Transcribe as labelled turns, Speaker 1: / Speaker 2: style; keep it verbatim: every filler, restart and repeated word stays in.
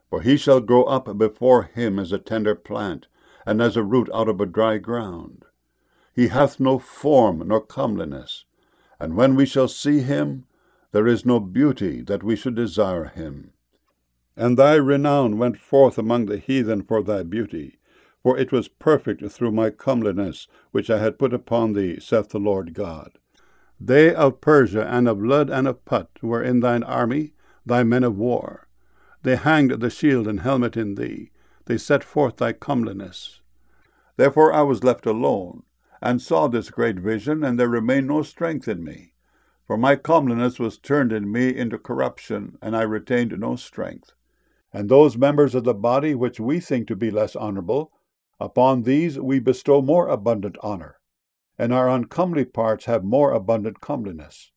Speaker 1: For he shall grow up before him as a tender plant, and as a root out of a dry ground. He hath no form nor comeliness, and when we shall see him, there is no beauty that we should desire him. And thy renown went forth among the heathen for thy beauty, for it was perfect through my comeliness, which I had put upon thee, saith the Lord God. They of Persia and of Lud and of Put were in thine army, thy men of war. They hanged the shield and helmet in thee, they set forth thy comeliness. Therefore I was left alone, and saw this great vision, and there remained no strength in me. For my comeliness was turned in me into corruption, and I retained no strength. And those members of the body which we think to be less honorable, upon these we bestow more abundant honor, and our uncomely parts have more abundant comeliness.